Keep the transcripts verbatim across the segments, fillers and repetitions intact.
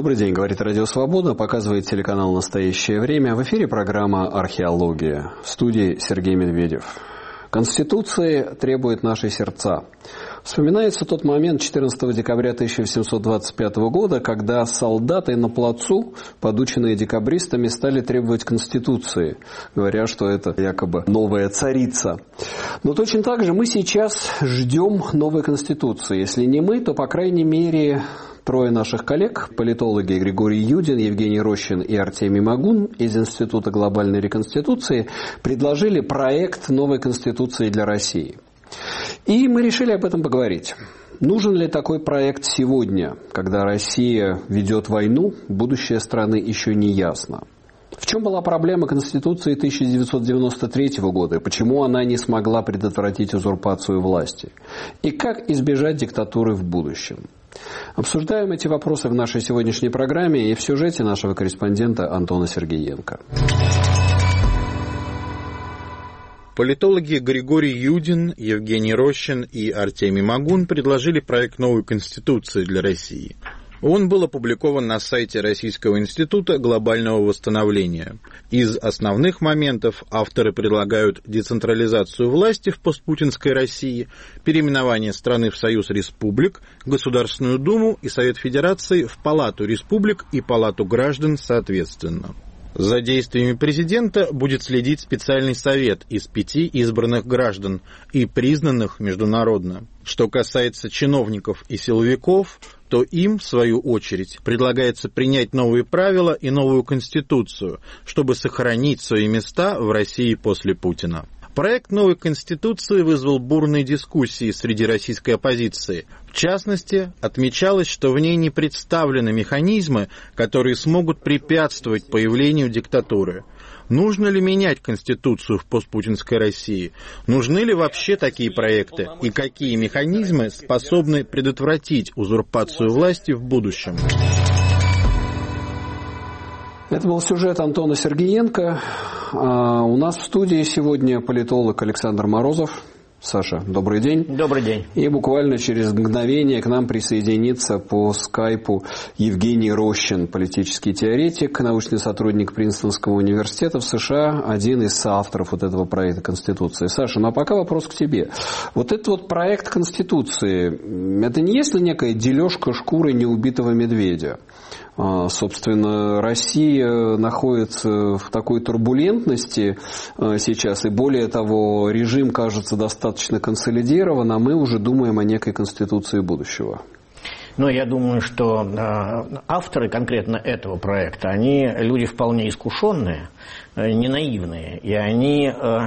Добрый день, говорит Радио Свобода, показывает телеканал «Настоящее время». В эфире программа «Археология». В студии Сергей Медведев. Конституции требуют наши сердца. Вспоминается тот момент четырнадцатого декабря тысяча восемьсот двадцать пятого года, когда солдаты на плацу, подученные декабристами, стали требовать Конституции, говоря, что это якобы новая царица. Но точно так же мы сейчас ждем новой Конституции. Если не мы, то, по крайней мере, трое наших коллег, политологи Григорий Юдин, Евгений Рощин и Артемий Магун из Института глобальной реконституции предложили проект новой Конституции для России. И мы решили об этом поговорить. Нужен ли такой проект сегодня, когда Россия ведет войну, будущее страны еще не ясно? В чем была проблема Конституции тысяча девятьсот девяносто третьего года? Почему она не смогла предотвратить узурпацию власти? И как избежать диктатуры в будущем? Обсуждаем эти вопросы в нашей сегодняшней программе и в сюжете нашего корреспондента Антона Сергеенко. Политологи Григорий Юдин, Евгений Рощин и Артемий Магун предложили проект новой Конституции для России. Он был опубликован на сайте Российского института глобального восстановления. Из основных моментов авторы предлагают децентрализацию власти в постпутинской России, переименование страны в Союз Республик, Государственную Думу и Совет Федерации в Палату Республик и Палату Граждан соответственно. За действиями президента будет следить специальный совет из пяти избранных граждан и признанных международно. Что касается чиновников и силовиков, то им, в свою очередь, предлагается принять новые правила и новую конституцию, чтобы сохранить свои места в России после Путина. Проект новой Конституции вызвал бурные дискуссии среди российской оппозиции. В частности, отмечалось, что в ней не представлены механизмы, которые смогут препятствовать появлению диктатуры. Нужно ли менять Конституцию в постпутинской России? Нужны ли вообще такие проекты? И какие механизмы способны предотвратить узурпацию власти в будущем? Это был сюжет Антона Сергеенко. А у нас в студии сегодня политолог Александр Морозов. Саша, добрый день. Добрый день. И буквально через мгновение к нам присоединится по скайпу Евгений Рощин, политический теоретик, научный сотрудник Принстонского университета в США, один из соавторов вот этого проекта Конституции. Саша, ну а пока вопрос к тебе. Вот этот вот проект Конституции, это не есть ли некая дележка шкуры неубитого медведя? Собственно, Россия находится в такой турбулентности сейчас, и более того, режим кажется достаточно консолидирован, а мы уже думаем о некой конституции будущего. Ну, я думаю, что э, авторы конкретно этого проекта, они люди вполне искушенные, э, не наивные, и они э,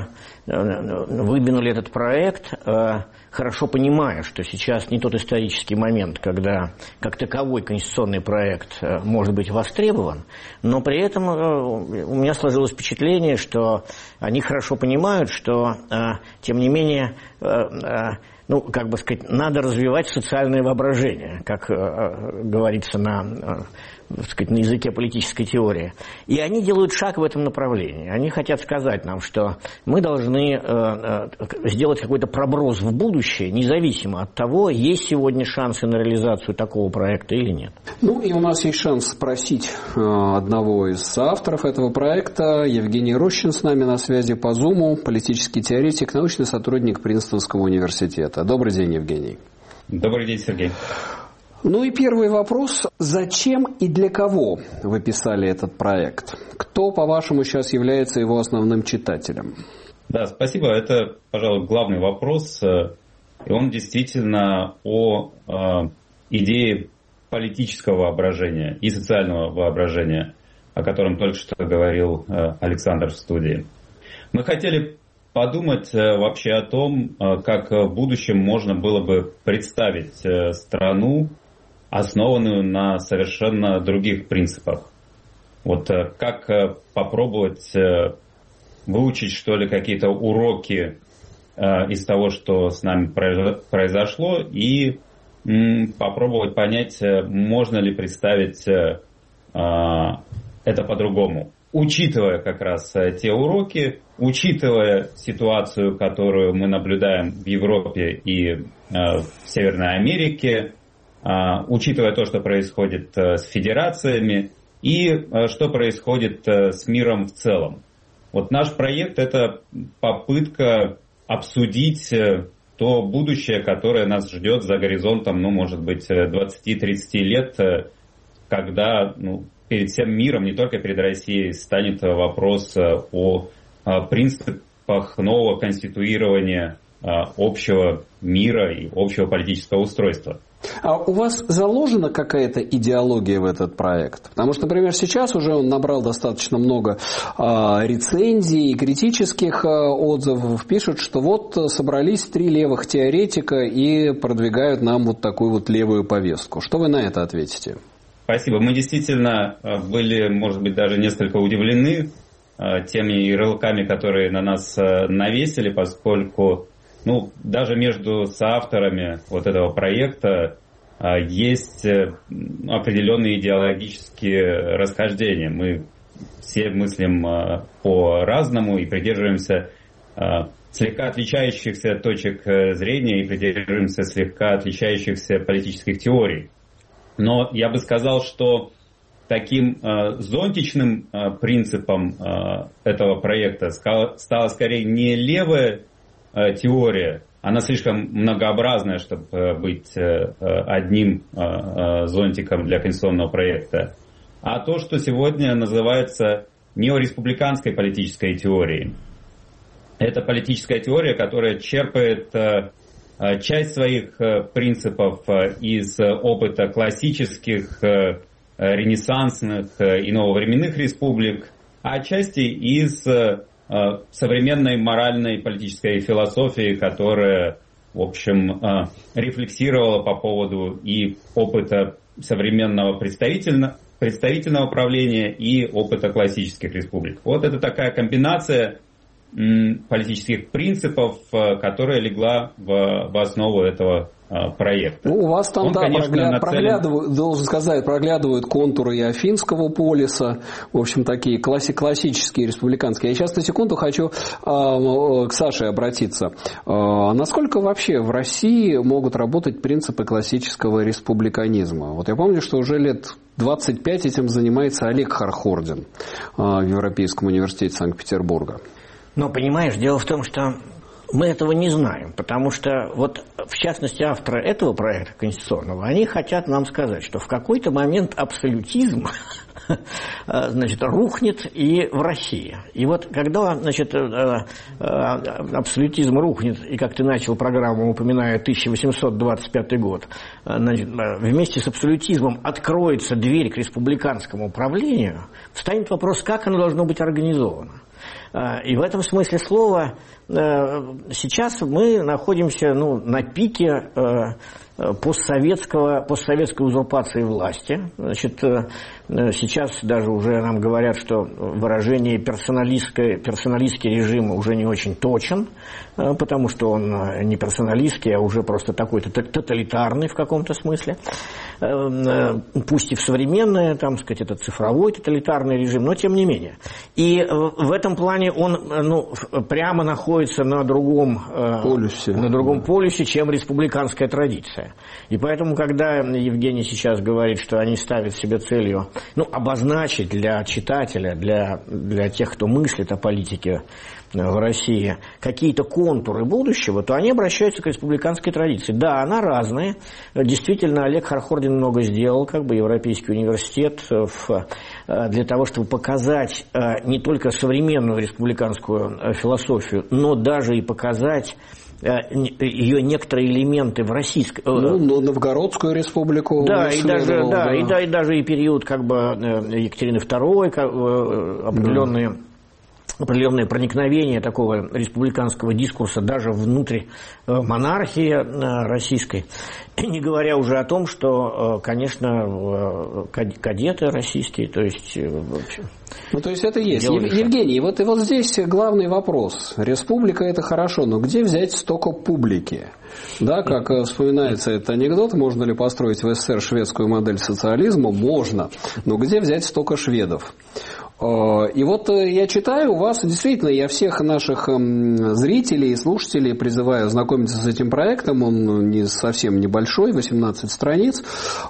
выдвинули этот проект, э, хорошо понимая, что сейчас не тот исторический момент, когда как таковой конституционный проект э, может быть востребован, но при этом э, у меня сложилось впечатление, что они хорошо понимают, что, э, тем не менее, э, э, ну, как бы сказать, надо развивать социальное воображение, как э, говорится на, э, так сказать, на языке политической теории. И они делают шаг в этом направлении. Они хотят сказать нам, что мы должны э, э, сделать какой-то проброс в будущее, независимо от того, есть сегодня шансы на реализацию такого проекта или нет. Ну, и у нас есть шанс спросить э, одного из соавторов этого проекта. Евгений Рощин с нами на связи по Зуму, политический теоретик, научный сотрудник Принстонского университета. Добрый день, Евгений. Добрый день, Сергей. Ну и первый вопрос. Зачем и для кого вы писали этот проект? Кто, по-вашему, сейчас является его основным читателем? Да, спасибо. Это, пожалуй, главный вопрос. И он действительно о э, идее политического воображения и социального воображения, о котором только что говорил э, Александр в студии. Мы хотели подумать вообще о том, как в будущем можно было бы представить страну, основанную на совершенно других принципах. Вот как попробовать выучить, что ли, какие-то уроки из того, что с нами произошло, и попробовать понять, можно ли представить это по-другому. Учитывая как раз те уроки, учитывая ситуацию, которую мы наблюдаем в Европе и э, в Северной Америке, учитывая то, что происходит с федерациями и что происходит с миром в целом. Вот наш проект – это попытка обсудить то будущее, которое нас ждет за горизонтом, ну, может быть, двадцать-тридцать лет, когда ну, перед всем миром, не только перед Россией, станет вопрос о принципах нового конституирования общего мира и общего политического устройства. А у вас заложена какая-то идеология в этот проект? Потому что, например, сейчас уже он набрал достаточно много а, рецензий и критических а, отзывов. Пишут, что вот собрались три левых теоретика и продвигают нам вот такую вот левую повестку. Что вы на это ответите? Спасибо. Мы действительно были, может быть, даже несколько удивлены а, теми ярлыками, которые на нас а, навесили, поскольку ну, даже между соавторами вот этого проекта а, есть определенные идеологические расхождения. Мы все мыслим а, по-разному и придерживаемся а, слегка отличающихся точек зрения и придерживаемся слегка отличающихся политических теорий. Но я бы сказал, что таким а, зонтичным а, принципом а, этого проекта стала, стала скорее не левая теория, она слишком многообразная, чтобы быть одним зонтиком для конституционного проекта, а то, что сегодня называется неореспубликанской политической теорией. Это политическая теория, которая черпает часть своих принципов из опыта классических, ренессансных и нововременных республик, а отчасти из современной моральной политической философии, которая, в общем, рефлексировала по поводу и опыта современного представительного, представительного правления и опыта классических республик. Вот это такая комбинация политических принципов, которая легла в, в основу этого проекта. Ну, у вас там, Он, да, конечно, прогля... нацелен... проглядывают, должен сказать, проглядывают контуры и Афинского полиса, в общем, такие класси... классические республиканские. Я сейчас на секунду хочу э, к Саше обратиться. Э, насколько вообще в России могут работать принципы классического республиканизма? Вот я помню, что уже лет двадцать пять этим занимается Олег Хорхордин э, в Европейском университете Санкт-Петербурга. Но, понимаешь, дело в том, что мы этого не знаем, потому что, вот, в частности, авторы этого проекта конституционного, они хотят нам сказать, что в какой-то момент абсолютизм, значит, рухнет и в России. И вот, когда, значит, абсолютизм рухнет, и как ты начал программу, упоминая тысяча восемьсот двадцать пятый год, значит, вместе с абсолютизмом откроется дверь к республиканскому управлению, встанет вопрос, как оно должно быть организовано. И в этом смысле слова сейчас мы находимся ну, на пике постсоветского, постсоветской узурпации власти. Значит, сейчас даже уже нам говорят, что выражение персоналистский, персоналистский режим уже не очень точен, потому что он не персоналистский, а уже просто такой тоталитарный в каком-то смысле. Пусть и в современное, там сказать, это цифровой тоталитарный режим, но тем не менее. И в этом плане он ну, прямо находится на другом полюсе, на другом полюсе, чем республиканская традиция. И поэтому, когда Евгений сейчас говорит, что они ставят себе целью ну, обозначить для читателя, для, для тех, кто мыслит о политике в России, какие-то контуры будущего, то они обращаются к республиканской традиции. Да, она разная. Действительно, Олег Хорхордин много сделал, как бы Европейский университет, в, для того, чтобы показать не только современную республиканскую философию, но даже и показать ее некоторые элементы в российской... Ну, ну Новгородскую республику. Да, и даже, да, да. И, да, и даже и период как бы Екатерины второй, как, определенные... Да. определенное проникновение такого республиканского дискурса даже внутрь монархии российской, не говоря уже о том, что, конечно, кадеты российские, то есть... В общем, ну, то есть это есть. Евгений, вот и вот здесь главный вопрос. Республика – это хорошо, но где взять столько публики? Да, как вспоминается этот анекдот, можно ли построить в СССР шведскую модель социализма? Можно. Но где взять столько шведов? И вот я читаю, у вас действительно, я всех наших зрителей и слушателей призываю знакомиться с этим проектом, он не совсем небольшой, восемнадцать страниц,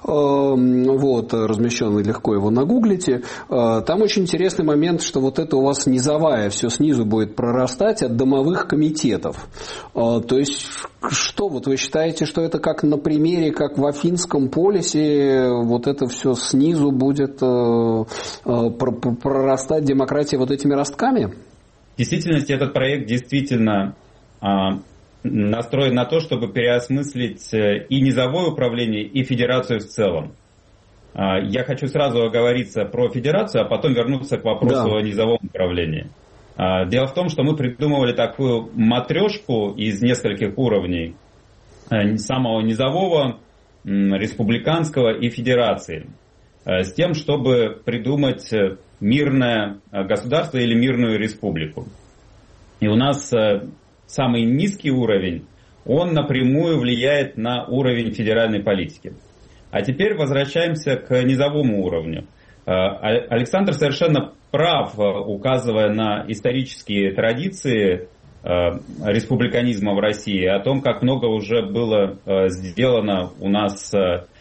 вот, размещенный, легко его нагуглите. Там очень интересный момент, что вот это у вас низовая, все снизу будет прорастать от домовых комитетов. То есть, что вот вы считаете, что это как на примере, как в Афинском полисе, вот это все снизу будет прорастать демократия вот этими ростками? В действительности этот проект действительно а, настроен на то, чтобы переосмыслить и низовое управление, и федерацию в целом. А, я хочу сразу оговориться про федерацию, а потом вернуться к вопросу да. о низовом управлении. А, дело в том, что мы придумывали такую матрешку из нескольких уровней, а, самого низового, м, республиканского и федерации, а, с тем, чтобы придумать мирное государство или мирную республику. И у нас самый низкий уровень, он напрямую влияет на уровень федеральной политики. А теперь возвращаемся к низовому уровню. Александр совершенно прав, указывая на исторические традиции республиканизма в России, о том, как много уже было сделано у нас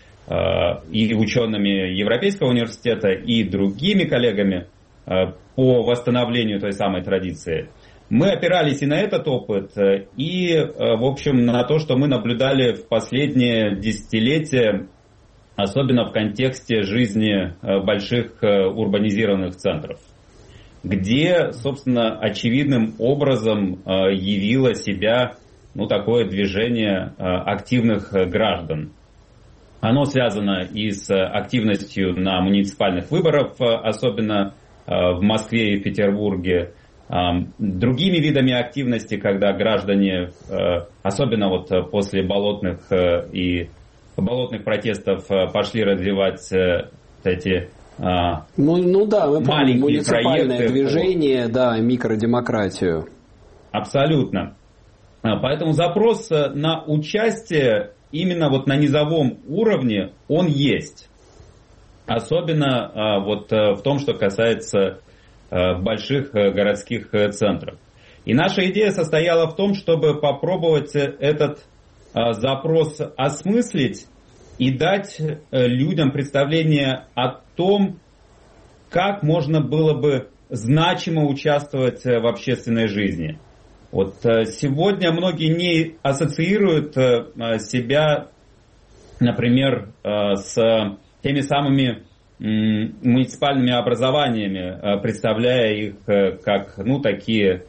и учеными Европейского университета, и другими коллегами по восстановлению той самой традиции. Мы опирались и на этот опыт, и, в общем, на то, что мы наблюдали в последние десятилетия, особенно в контексте жизни больших урбанизированных центров, где, собственно, очевидным образом явило себя, ну, такое движение активных граждан. Оно связано и с активностью на муниципальных выборах, особенно в Москве и Петербурге, другими видами активности, когда граждане, особенно вот после болотных и болотных протестов, пошли развивать эти ну, ну да, мы маленькие муниципальное проекты, движение, да, микродемократию. Абсолютно. Поэтому запрос на участие именно вот на низовом уровне он есть. Особенно а, вот а, в том, что касается а, больших а, городских а, центров. И наша идея состояла в том, чтобы попробовать этот а, запрос осмыслить и дать а, людям представление о том, как можно было бы значимо участвовать а, в общественной жизни. Вот сегодня многие не ассоциируют себя, например, с теми самыми муниципальными образованиями, представляя их как, ну, такие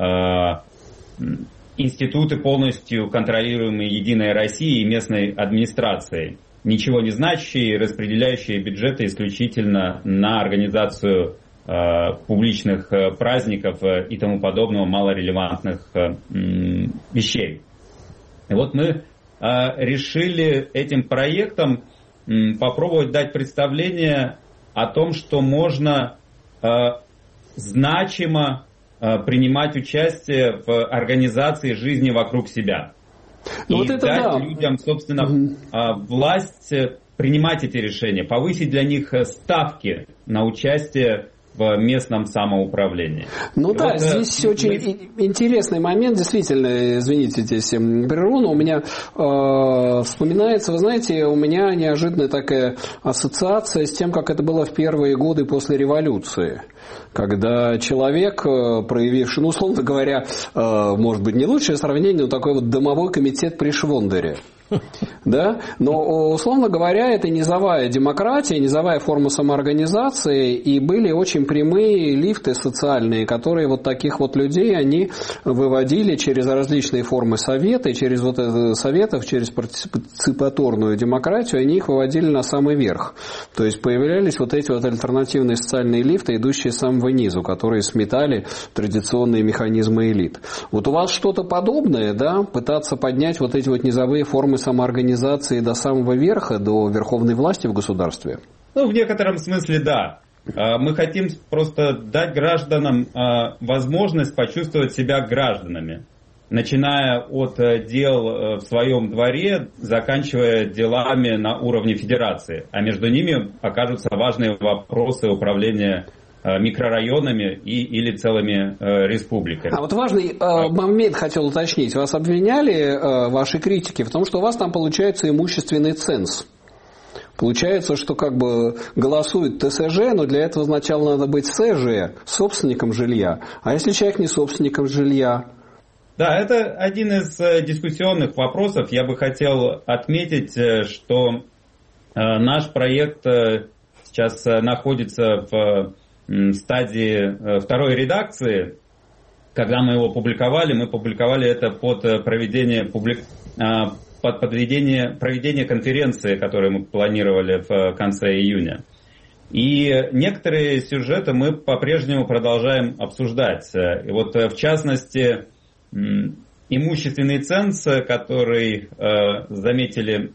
институты, полностью контролируемые Единой Россией и местной администрацией, ничего не значащие, распределяющие бюджеты исключительно на организацию публичных праздников и тому подобного, малорелевантных вещей. И вот мы решили этим проектом попробовать дать представление о том, что можно значимо принимать участие в организации жизни вокруг себя. Ну, и вот это дать да. людям, собственно, угу. власть принимать эти решения, повысить для них ставки на участие в местном самоуправлении. Ну и да, вот, здесь мы... очень интересный момент, действительно, извините, здесь прерву, но у меня э, вспоминается, вы знаете, у меня неожиданная такая ассоциация с тем, как это было в первые годы после революции, когда человек, проявивший, ну, условно говоря, э, может быть, не лучшее сравнение, но такой вот домовой комитет при Швондере. Да? Но, условно говоря, это низовая демократия, низовая форма самоорганизации, и были очень прямые лифты социальные, которые вот таких вот людей они выводили через различные формы совета, через вот это советов, через партиципаторную демократию, они их выводили на самый верх. То есть появлялись вот эти вот альтернативные социальные лифты, идущие с самого низу, которые сметали традиционные механизмы элит. Вот у вас что-то подобное, да, пытаться поднять вот эти вот низовые формы самоорганизации до самого верха, до верховной власти в государстве? Ну, в некотором смысле, да. Мы хотим просто дать гражданам возможность почувствовать себя гражданами, начиная от дел в своем дворе, заканчивая делами на уровне федерации. А между ними окажутся важные вопросы управления микрорайонами и, или целыми э, республиками. А вот важный э, момент хотел уточнить. Вас обвиняли э, ваши критики в том, что у вас там получается имущественный ценз. Получается, что как бы голосует ТСЖ, но для этого сначала надо быть СЖ, собственником жилья. А если человек не собственником жилья? Да, это один из дискуссионных вопросов. Я бы хотел отметить, что наш проект сейчас находится в стадии второй редакции. Когда мы его публиковали, мы публиковали это под проведение, публи... под подведение, проведение конференции, которую мы планировали в конце июня. И некоторые сюжеты мы по-прежнему продолжаем обсуждать. И вот в частности, имущественный ценз, который заметили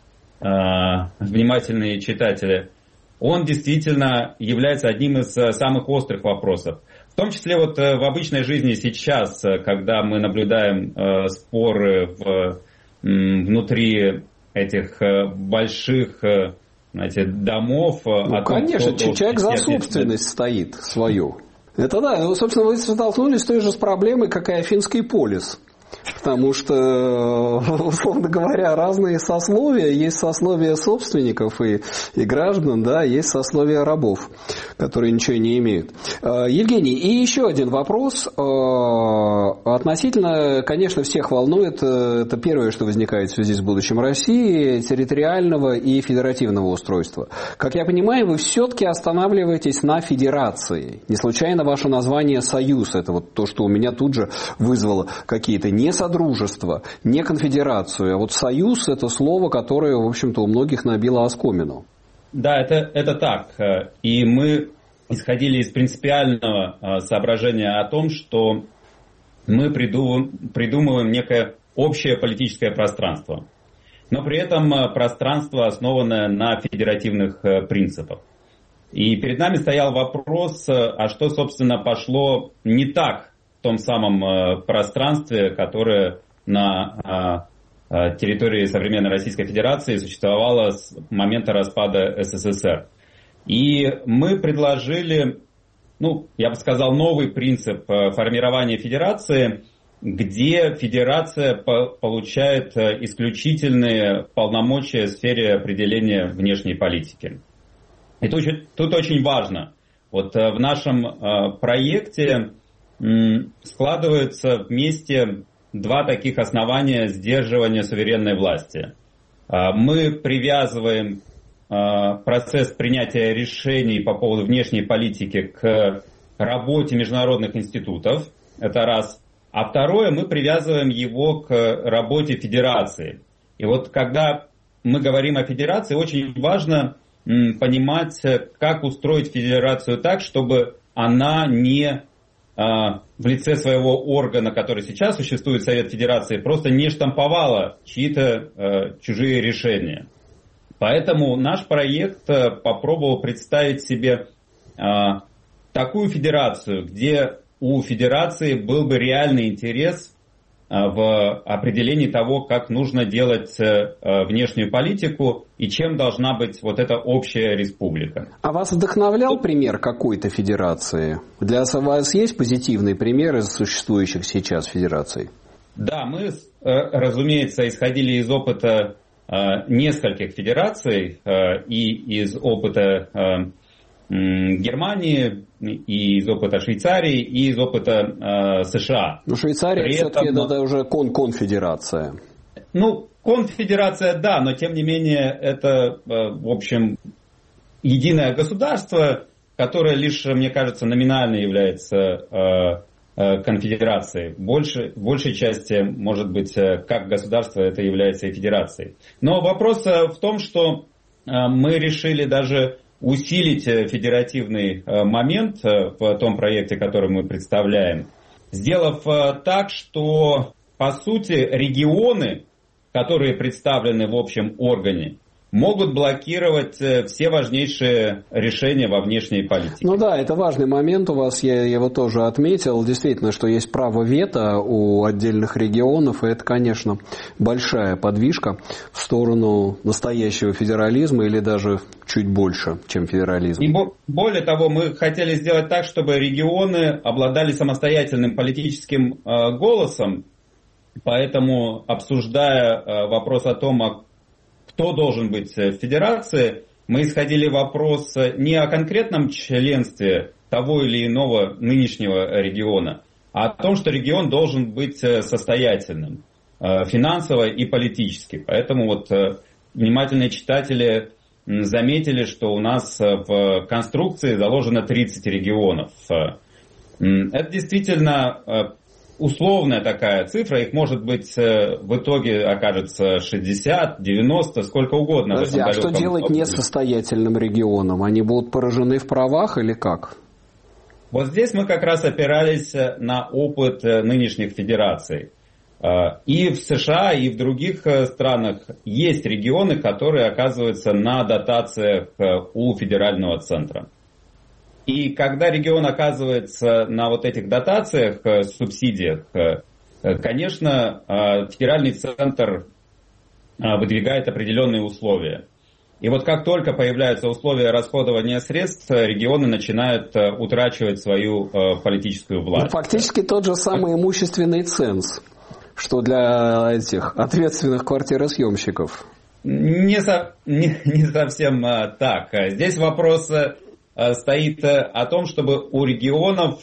внимательные читатели, он действительно является одним из самых острых вопросов. В том числе вот в обычной жизни сейчас, когда мы наблюдаем споры в, внутри этих больших, знаете, домов. Ну, конечно, том, человек за собственность стоит свою. Это да, ну, собственно, вы столкнулись с той же с проблемой, как и Афинский полис. Потому что, условно говоря, разные сословия. Есть сословия собственников и, и граждан, да, есть сословия рабов, которые ничего не имеют. Евгений, и еще один вопрос. Относительно, конечно, всех волнует, это первое, что возникает в связи с будущим России, территориального и федеративного устройства. Как я понимаю, вы все-таки останавливаетесь на федерации. Не случайно ваше название «Союз». Это вот то, что у меня тут же вызвало какие-то не содружество, не конфедерацию, а вот союз – это слово, которое, в общем-то, у многих набило оскомину. Да, это, это так. И мы исходили из принципиального соображения о том, что мы придумываем, придумываем некое общее политическое пространство, но при этом пространство, основанное на федеративных принципах. И перед нами стоял вопрос, а что, собственно, пошло не так в том самом э, пространстве, которое на э, территории современной Российской Федерации существовало с момента распада СССР. И мы предложили, ну, я бы сказал, новый принцип э, формирования федерации, где федерация по- получает э, исключительные полномочия в сфере определения внешней политики. И тут, тут очень важно, вот э, в нашем э, проекте складываются вместе два таких основания сдерживания суверенной власти. Мы привязываем процесс принятия решений по поводу внешней политики к работе международных институтов, это раз. А второе, мы привязываем его к работе федерации. И вот когда мы говорим о федерации, очень важно понимать, как устроить федерацию так, чтобы она не в лице своего органа, который сейчас существует, Совет Федерации, просто не штамповала чьи-то э, чужие решения. Поэтому наш проект э, попробовал представить себе э, такую федерацию, где у федерации был бы реальный интерес в определении того, как нужно делать внешнюю политику и чем должна быть вот эта общая республика. А вас вдохновлял пример какой-то федерации? Для вас есть позитивный пример из существующих сейчас федераций? Да, мы, разумеется, исходили из опыта нескольких федераций и из опыта Германии, и из опыта Швейцарии, и из опыта э, США. Но Швейцария При все-таки этом, это уже кон конфедерация. Ну, конфедерация, да, но тем не менее это, э, в общем, единое государство, которое лишь, мне кажется, номинально является э, э, конфедерацией. Больше, в большей части, может быть, как государство это является и федерацией. Но вопрос в том, что э, мы решили даже усилить федеративный момент в том проекте, который мы представляем, сделав так, что, по сути, регионы, которые представлены в общем органе, могут блокировать все важнейшие решения во внешней политике. Ну да, это важный момент у вас, я его тоже отметил. Действительно, что есть право вето у отдельных регионов, и это, конечно, большая подвижка в сторону настоящего федерализма или даже чуть больше, чем федерализм. И более того, мы хотели сделать так, чтобы регионы обладали самостоятельным политическим голосом, поэтому, обсуждая вопрос о том, кто должен быть в федерации, мы исходили вопрос не о конкретном членстве того или иного нынешнего региона, а о том, что регион должен быть состоятельным финансово и политически. Поэтому вот внимательные читатели заметили, что у нас в конструкции заложено тридцать регионов. Это действительно условная такая цифра, их может быть в итоге окажется шестьдесят, девяносто, сколько угодно. Подожди, а что делать несостоятельным регионам? Они будут поражены в правах или как? Вот здесь мы как раз опирались на опыт нынешних федераций. И в США, и в других странах есть регионы, которые оказываются на дотациях у федерального центра. И когда регион оказывается на вот этих дотациях, субсидиях, конечно, федеральный центр выдвигает определенные условия. И вот как только появляются условия расходования средств, регионы начинают утрачивать свою политическую власть. Ну, фактически тот же самый имущественный ценз, что для этих ответственных квартиросъемщиков. Не, со, не, не совсем так. Здесь вопрос стоит о том, чтобы у регионов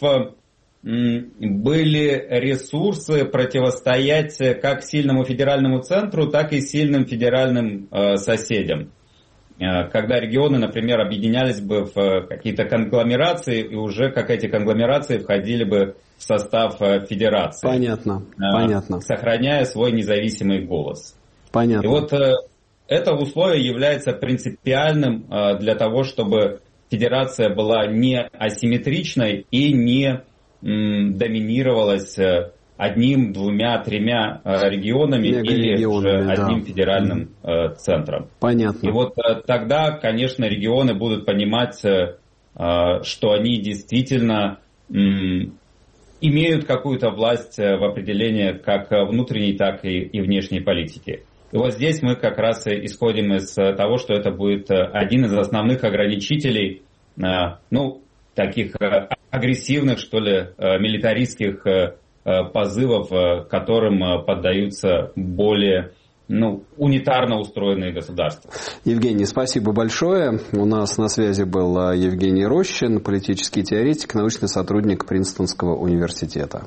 были ресурсы противостоять как сильному федеральному центру, так и сильным федеральным соседям. Когда регионы, например, объединялись бы в какие-то конгломерации, и уже как эти конгломерации входили бы в состав федерации. Понятно, понятно. Сохраняя свой независимый голос. Понятно. И вот это условие является принципиальным для того, чтобы федерация была не асимметричной и не м, доминировалась одним, двумя, тремя регионами или уже одним да. федеральным э, центром. Понятно. И вот э, тогда, конечно, регионы будут понимать, э, что они действительно м, имеют какую-то власть в определении как внутренней, так и, и внешней политики. И вот здесь мы как раз исходим из того, что это будет один из основных ограничителей, ну, таких агрессивных, что ли, милитаристских позывов, которым поддаются более, ну, унитарно устроенные государства. Евгений, спасибо большое. У нас на связи был Евгений Рощин, политический теоретик, научный сотрудник Принстонского университета.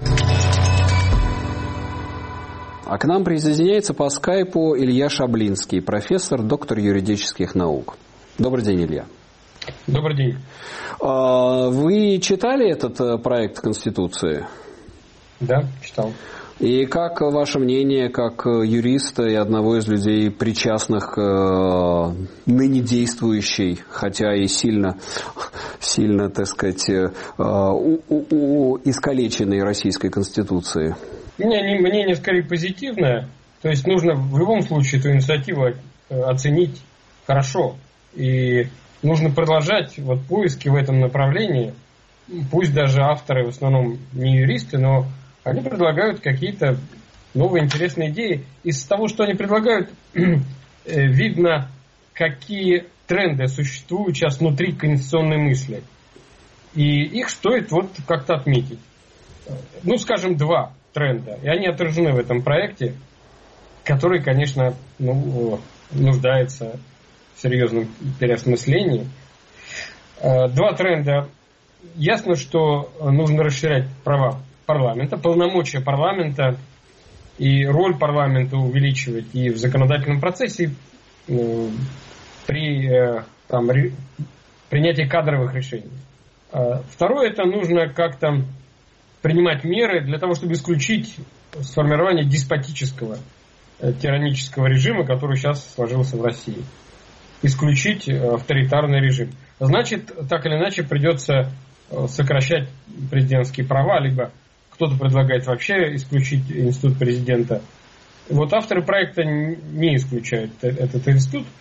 А к нам присоединяется по скайпу Илья Шаблинский, профессор, доктор юридических наук. Добрый день, Илья. Добрый день. Вы читали этот проект Конституции? Да, читал. И как ваше мнение, как юриста и одного из людей, причастных к ныне действующей, хотя и сильно, сильно, так сказать, у, у, у искалеченной Российской Конституции? У меня мнение скорее позитивное. То есть нужно в любом случае эту инициативу оценить хорошо. И нужно продолжать вот поиски в этом направлении. Пусть даже авторы в основном не юристы, но они предлагают какие-то новые интересные идеи. Из того, что они предлагают, видно, какие тренды существуют сейчас внутри конституционной мысли. И их стоит вот как-то отметить. Ну, скажем, два тренда. И они отражены в этом проекте, который, конечно, ну, нуждается в серьезном переосмыслении. Два тренда. Ясно, что нужно расширять права парламента, полномочия парламента и роль парламента увеличивать и в законодательном процессе, э, при э, там, ре, принятии кадровых решений. Э, второе, это нужно как-то принимать меры для того, чтобы исключить сформирование деспотического, э, тиранического режима, который сейчас сложился в России. Исключить авторитарный режим. Значит, так или иначе придется сокращать президентские права, либо кто-то предлагает вообще исключить институт президента. Вот авторы проекта не исключают этот институт.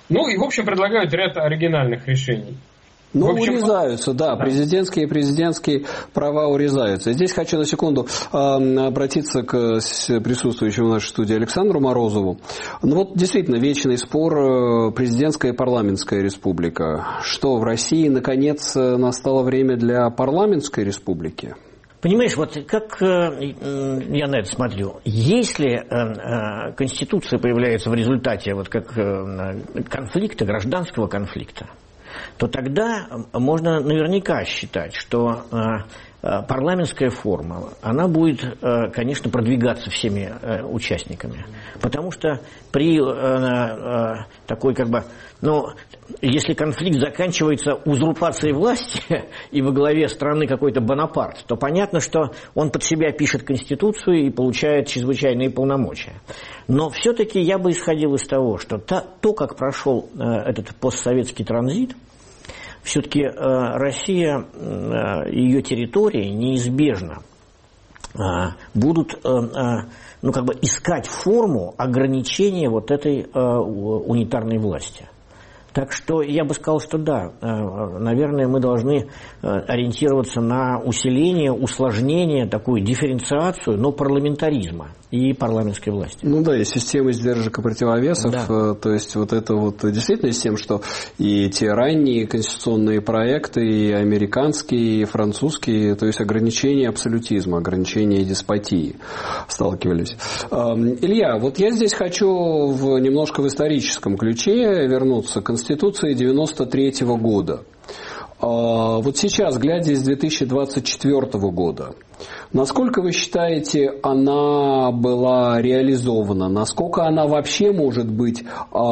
Ну и, в общем, предлагают ряд оригинальных решений. Ну, общем, урезаются, да, да, президентские и президентские права урезаются. Здесь хочу на секунду э, обратиться к присутствующему в нашей студии Александру Морозову. Ну вот действительно вечный спор президентская и парламентская республика. Что, в России наконец настало время для парламентской республики? Понимаешь, вот как э, я на это смотрю, если э, э, Конституция появляется в результате вот как э, конфликта, гражданского конфликта, то тогда можно наверняка считать, что э, э, парламентская форма, она будет, э, конечно, продвигаться всеми э, участниками. Потому что при э, э, такой как бы, ну, если конфликт заканчивается узурпацией власти и во главе страны какой-то Бонапарт, то понятно, что он под себя пишет Конституцию и получает чрезвычайные полномочия. Но все-таки я бы исходил из того, что та, то, как прошел э, этот постсоветский транзит, все-таки э, Россия, э, ее территории неизбежно э, будут э, э, ну, как бы искать форму ограничения вот этой э, унитарной власти. Так что я бы сказал, что да, наверное, мы должны ориентироваться на усиление, усложнение, такую дифференциацию, но парламентаризма и парламентской власти. Ну да, и системы сдержек и противовесов, да. То есть вот это вот действительно с тем, что и те ранние конституционные проекты, и американские, и французские, то есть ограничения абсолютизма, ограничения деспотии сталкивались. Илья, вот я здесь хочу в, немножко в историческом ключе вернуться к Конституции девяносто третьего года. Вот сейчас, глядя из две тысячи двадцать четвёртого года, насколько вы считаете, она была реализована? Насколько она вообще, может быть,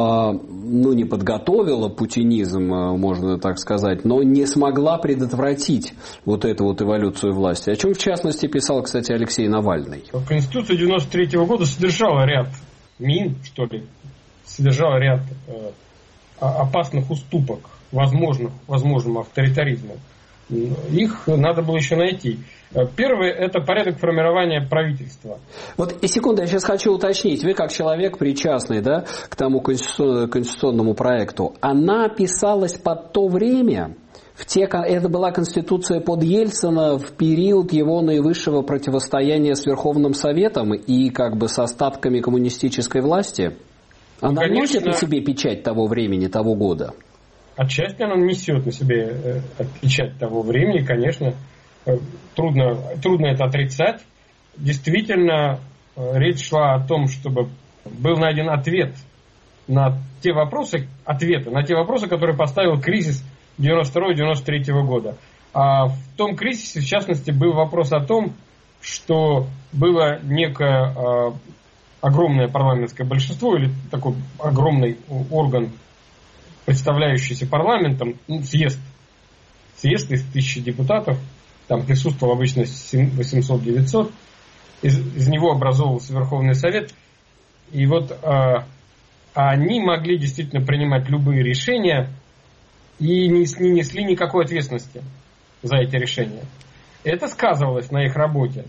ну, не подготовила путинизм, можно так сказать, но не смогла предотвратить вот эту вот эволюцию власти? О чем, в частности, писал, кстати, Алексей Навальный? Конституция девяносто третьего года содержала ряд мин, что ли, содержала ряд э, опасных уступок возможных, возможному авторитаризму. Их надо было еще найти. Первое – это порядок формирования правительства. Вот и секунду, я сейчас хочу уточнить. Вы, как человек причастный, да, к тому конституционному проекту, она писалась под то время, в те, это была Конституция под Ельцина в период его наивысшего противостояния с Верховным Советом и как бы с остатками коммунистической власти? Она ну, носит на себе печать того времени, того года? Отчасти она несет на себе печать того времени, конечно. Трудно, трудно это отрицать. Действительно, речь шла о том, чтобы был найден ответ на те вопросы, ответы на те вопросы, которые поставил кризис девяносто второго — девяносто третьего года. А в том кризисе, в частности, был вопрос о том, что было некое э, огромное парламентское большинство или такой огромный орган, представляющийся парламентом, ну, съезд, съезд из тысячи депутатов, там присутствовало обычно восемьсот-девятьсот, из, из него образовывался Верховный Совет, и вот э, они могли действительно принимать любые решения и не, не несли никакой ответственности за эти решения. Это сказывалось на их работе.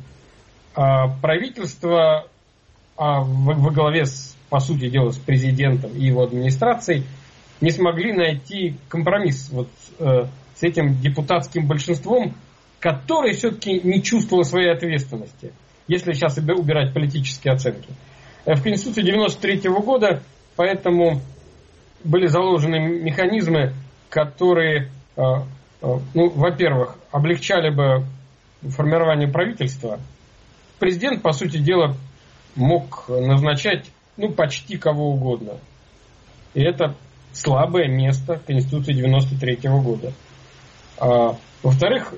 А правительство а, во, во главе, с, по сути дела, с президентом и его администрацией не смогли найти компромисс вот, э, с этим депутатским большинством, которое все-таки не чувствовало своей ответственности, если сейчас убирать политические оценки. В Конституции девяносто третьего года поэтому были заложены механизмы, которые, э, э, ну, во-первых, облегчали бы формирование правительства. Президент, по сути дела, мог назначать ну, почти кого угодно. И это слабое место Конституции девяносто третьего года. А, во-вторых,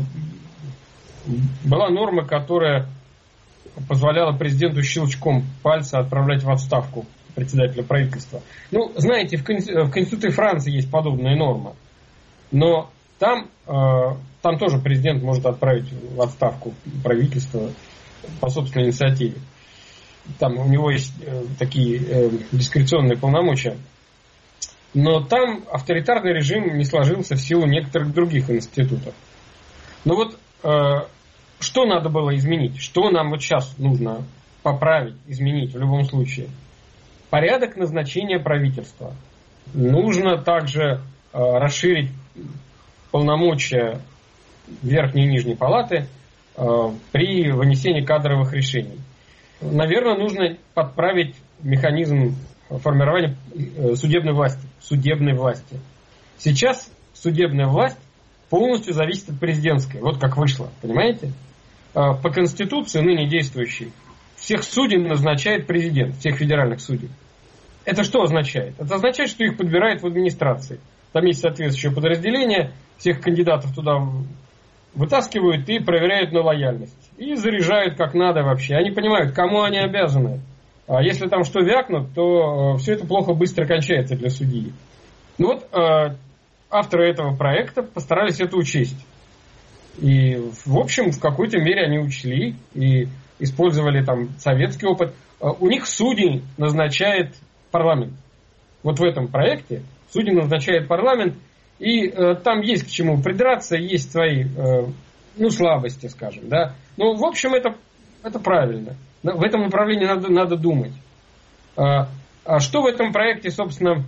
была норма, которая позволяла президенту щелчком пальца отправлять в отставку председателя правительства. Ну, знаете, в Конституции Франции есть подобная норма. Но там, там тоже президент может отправить в отставку правительство по собственной инициативе. Там у него есть такие дискреционные полномочия. Но там авторитарный режим не сложился в силу некоторых других институтов. Но вот э, что надо было изменить? Что нам вот сейчас нужно поправить, изменить в любом случае? Порядок назначения правительства. Нужно также расширить полномочия Верхней и Нижней палаты при вынесении кадровых решений. Наверное, нужно подправить механизм формирования судебной власти. Судебной власти. Сейчас судебная власть полностью зависит от президентской. Вот как вышло, понимаете? По Конституции, ныне действующей, всех судей назначает президент, всех федеральных судей. Это что означает? Это означает, что их подбирают в администрации. Там есть соответствующее подразделение, всех кандидатов туда вытаскивают и проверяют на лояльность. И заряжают как надо вообще. Они понимают, кому они обязаны. А если там что вякнут, то все это плохо быстро кончается для судьи. Ну вот, авторы этого проекта постарались это учесть. И, в общем, в какой-то мере они учли и использовали там советский опыт. У них судей назначает парламент. Вот в этом проекте судей назначает парламент, и э, там есть к чему придраться, есть свои, э, ну, слабости, скажем, да. Ну, в общем, это, это правильно. В этом направлении надо, надо думать. А, а что в этом проекте, собственно,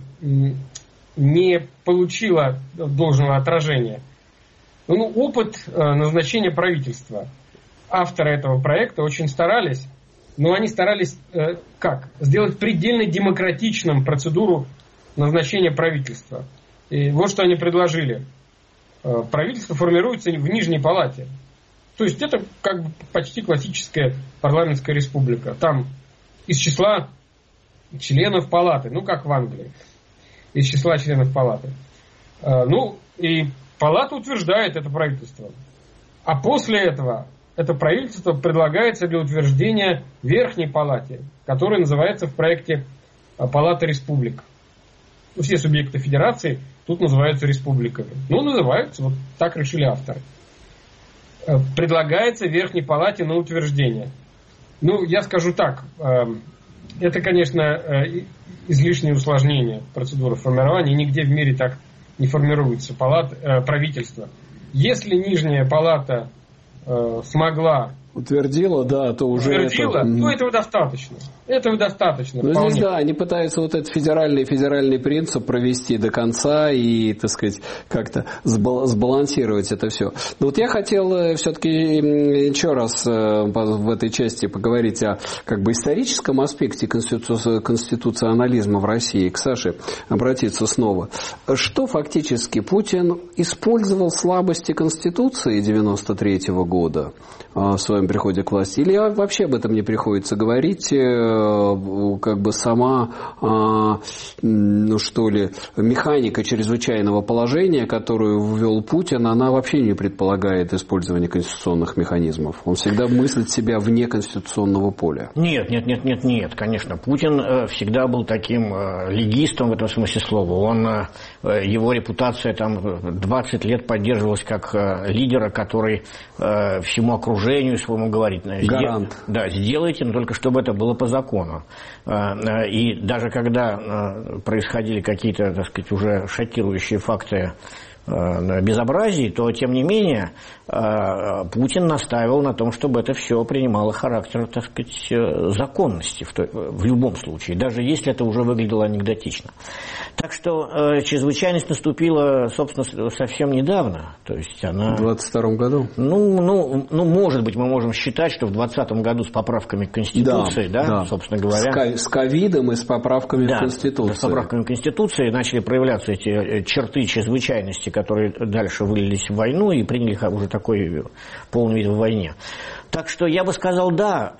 не получило должного отражения? Ну, опыт э, назначения правительства. Авторы этого проекта очень старались, но они старались э, как? Сделать предельно демократичным процедуру назначения правительства. И вот что они предложили. Э, правительство формируется в Нижней палате. То есть это как бы почти классическая парламентская республика. Там из числа членов палаты, ну как в Англии, из числа членов палаты. Э, ну и палата утверждает это правительство. А после этого это правительство предлагается для утверждения Верхней палате, которая называется в проекте Палата республик. Все субъекты федерации тут называются республиками. Ну, называются, вот так решили авторы. Предлагается Верхней палате на утверждение. Ну, я скажу так, это, конечно, излишнее усложнение процедуры формирования, нигде в мире так не формируется палат, правительство. Если Нижняя палата смогла... Утвердила, да, то уже... Утвердила, это... ну этого достаточно. Этого достаточно. Ну, здесь, да, они пытаются вот этот федеральный, федеральный принцип провести до конца и, так сказать, как-то сбалансировать это все. Но вот я хотел все-таки еще раз в этой части поговорить о как бы историческом аспекте конститу... конституционализма в России. К Саше обратиться снова. Что фактически Путин использовал слабости Конституции девяносто третьего года в своем приходе к власти? Или вообще об этом не приходится говорить? Как бы сама, ну что ли, механика чрезвычайного положения, которую ввел Путин, она вообще не предполагает использование конституционных механизмов. Он всегда мыслит себя вне конституционного поля. Нет, нет, нет, нет, нет, конечно. Путин всегда был таким легистом в этом смысле слова. Он, его репутация там двадцать лет поддерживалась как лидера, который всему окружению своему говорит: гарант. Да, сделайте, но только чтобы это было по закону. И даже когда происходили какие-то, так сказать, уже шокирующие факты безобразий, то, тем не менее, Путин настаивал на том, чтобы это все принимало характер, так сказать, законности в, той, в любом случае, даже если это уже выглядело анекдотично. Так что чрезвычайность наступила, собственно, совсем недавно. То есть она... В двадцать втором году? Ну, ну, ну, может быть, мы можем считать, что в двадцатом году с поправками к Конституции, да, да, да. собственно говоря... С ковидом и с поправками да, в Конституции. с поправками в Конституции начали проявляться эти черты чрезвычайности, которые дальше вылились в войну и приняли уже такой полный вид в войне. Так что я бы сказал, да,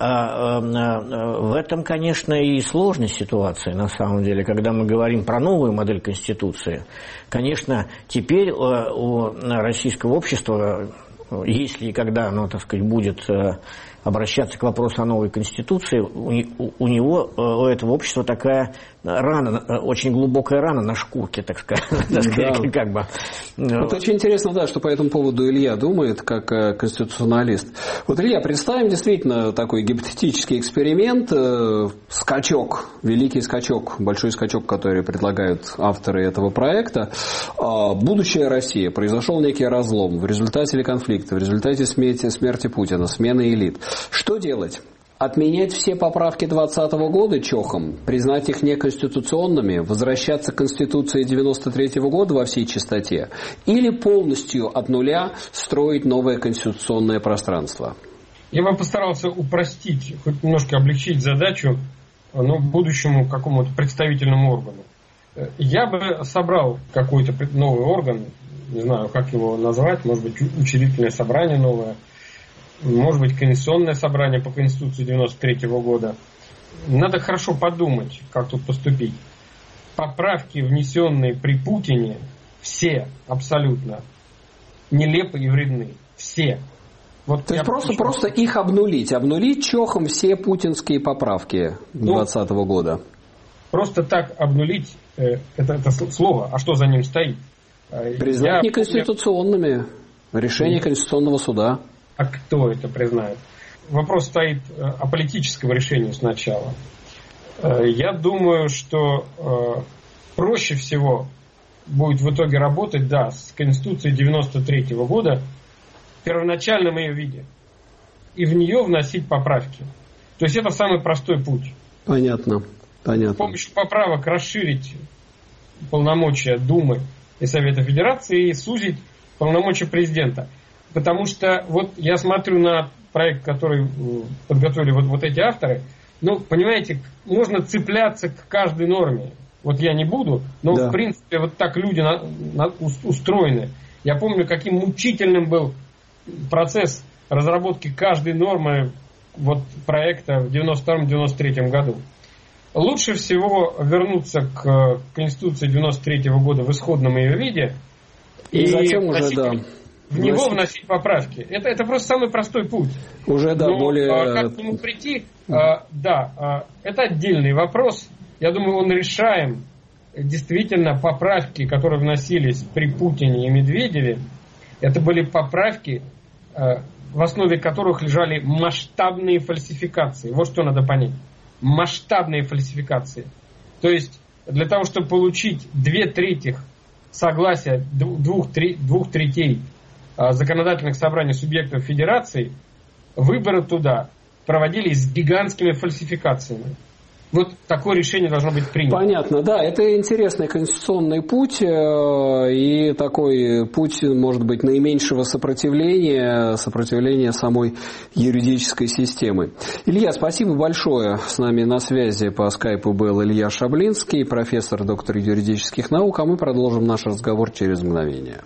в этом, конечно, и сложность ситуации, на самом деле, когда мы говорим про новую модель Конституции. Конечно, теперь у российского общества, если и когда оно, так сказать, будет обращаться к вопросу о новой Конституции, у него, у этого общества такая рана, очень глубокая рана на шкурке, так сказать. Да. Как бы. Вот очень интересно, да, что по этому поводу Илья думает, как конституционалист. Вот, Илья, представим действительно такой гипотетический эксперимент, скачок, великий скачок, большой скачок, который предлагают авторы этого проекта. Будущая Россия, произошел некий разлом в результате ли конфликта, в результате смерти, смерти Путина, смены элит. Что делать? Отменять все поправки двадцатого года чохом, признать их неконституционными, возвращаться к Конституции девяносто третьего года во всей чистоте или полностью от нуля строить новое конституционное пространство? Я бы постарался упростить, хоть немножко облегчить задачу, ну, будущему какому-то представительному органу. Я бы собрал какой-то новый орган, не знаю, как его назвать, может быть, учредительное собрание новое, может быть, конституционное собрание по Конституции девяносто третьего года. Надо хорошо подумать, как тут поступить. Поправки, внесенные при Путине, все абсолютно нелепы и вредны. Все. Вот То есть просто, просто их обнулить. Обнулить чохом все путинские поправки двадцатого года. Просто так обнулить, э, это, это слово, а что за ним стоит? Признать Я... неконституционными. Решение Конституционного суда. А кто это признает? Вопрос стоит о политическом решении сначала. Я думаю, что проще всего будет в итоге работать, да, с Конституцией девяносто третьего года в первоначальном ее виде. И в нее вносить поправки. То есть это самый простой путь. Понятно. Понятно. С помощью поправок расширить полномочия Думы и Совета Федерации и сузить полномочия президента. Потому что вот я смотрю на проект, который подготовили вот, вот эти авторы. Ну, понимаете, можно цепляться к каждой норме. Вот я не буду, но да. В принципе вот так люди на, на, устроены. Я помню, каким мучительным был процесс разработки каждой нормы вот проекта в девяносто втором — девяносто третьем году. Лучше всего вернуться к Конституции девяносто третьего года в исходном ее виде. И, и затем уже, да. В него вносить поправки. Это, это просто самый простой путь. Уже, да, Но, более... А, как к нему прийти, а, да, а, это отдельный вопрос. Я думаю, он решаем. Действительно, поправки, которые вносились при Путине и Медведеве, это были поправки, а, в основе которых лежали масштабные фальсификации. Вот что надо понять. Масштабные фальсификации. То есть, для того, чтобы получить две трети согласия двух, три, двух третей законодательных собраний субъектов федерации, выборы туда проводились с гигантскими фальсификациями. Вот такое решение должно быть принято. Понятно, да, это интересный конституционный путь, и такой путь, может быть, наименьшего сопротивления, сопротивления самой юридической системы. Илья, спасибо большое. С нами на связи по скайпу был Илья Шаблинский, профессор, доктор юридических наук, а мы продолжим наш разговор через мгновение.